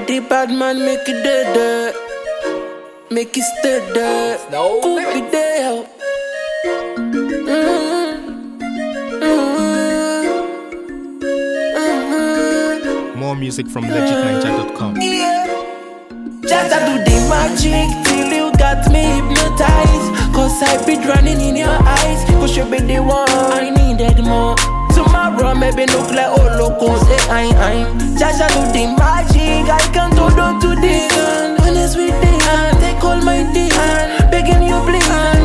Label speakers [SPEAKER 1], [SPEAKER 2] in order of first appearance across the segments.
[SPEAKER 1] the bad man make it dead. Make it stay there. Could be there.
[SPEAKER 2] More music from legitninja.com.
[SPEAKER 1] Yeah. Just do the magic till you got me hypnotized. Cause I be drowning in your eyes. Cause you be the one I needed more. Tomorrow maybe look like all locals. I'm just do the magic. I can't hold on to this. Honest with this. Take all my dick. Begging you please.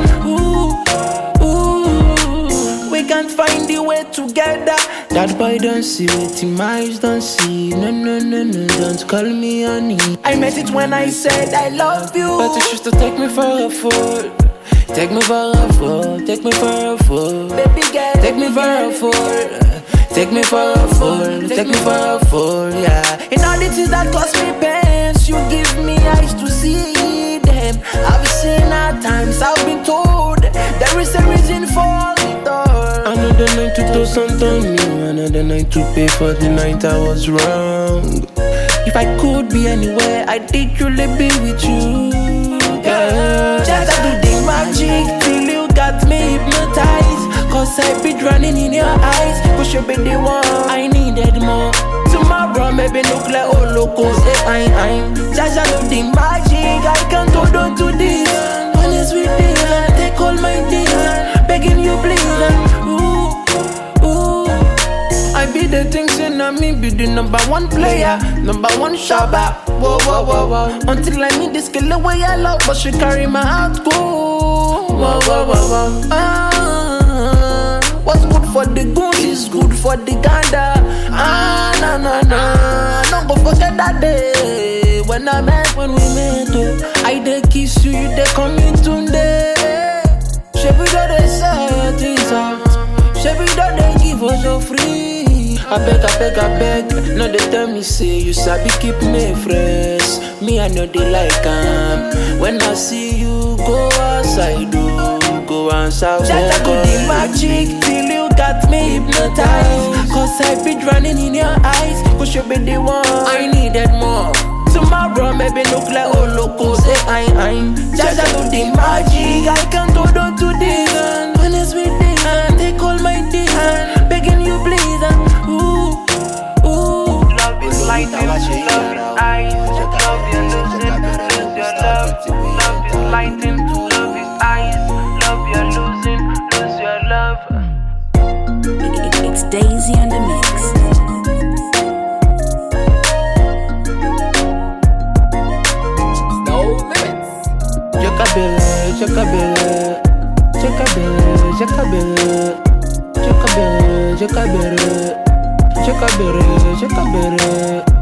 [SPEAKER 1] We can't find the way together. That boy don't see it, my eyes don't see. No, don't call me honey. I meant it when I said I love you. But you used to take me for a fool. Take me for a fool, take me for a fool. Baby girl, take me for a fool. Take me for a fool, take me for a fool, yeah. In all the things that cost me pains, you give me eyes to see them. I've seen at times, I've been told there is a reason for it all. Another night to do something new, another night to pay for the night I was wrong. If I could be anywhere, I'd truly be with you, yeah. Just do the magic till you got me hypnotized. Cause I be drowning in your eyes. Cause you be the one I needed more. Tomorrow maybe look like all locals. I'm just do the magic. I can't hold on to this. Honest with this. Take all my dick. Begging you please. I be the things in me, be the number one player, number one shabba. Whoa. Until I meet this girl the way I love, but she carry my heart go. Whoa. What's good for the goose is good for the gander. Nah. Don't go forget that day when we met. I dey kiss you, you dey come in today. Shebi do they say things out. Shebi do they give us so free. I beg. No, they tell me say you sabi keep me fresh. Me I know they like when I see you go outside, go outside. Just do the magic till you got me hypnotized. Cause I be drowning in your eyes. Cause you be the one I needed more. Tomorrow maybe look like all locals. I'm just do the magic. I can't hold on to this. Honest with this. Take all my dick. Begging you please.
[SPEAKER 3] Love is lighting, love is eyes. Love you losing, lose your love. Love is lighting, love is eyes. Love you losing, lose your love.
[SPEAKER 4] It's Daisy on the mix.
[SPEAKER 5] No limits.
[SPEAKER 1] Jacabere.